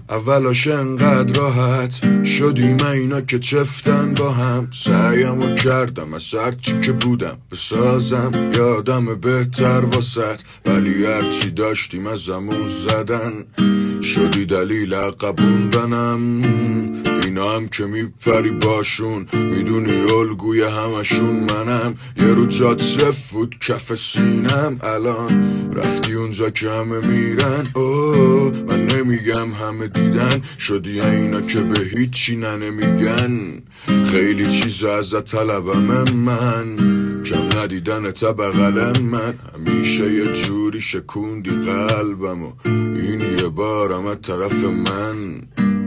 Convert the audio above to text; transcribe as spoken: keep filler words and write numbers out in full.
اولاش انقدر راحت شدیم اینا که چفتن با هم. سعیمو کردم از هرچی که بودم بسازم یادم بهتر واسط، ولی هرچی داشتیم از همون زدن شدی دلیل قبوندنم. اینا هم که میپری باشون میدونی الگوی همشون منم. یه رو جاد صف بود کف سینم، الان رفتی اونجا که همه میرن. اوه من نمیگم همه دیدن، شدی اینا که به هیچی نمیگن. خیلی چیزا ازت طلبم من، کم ندیدن تا بغلم من. همیشه یه جوری شکوندی قلبم و این یه بارم از طرف من.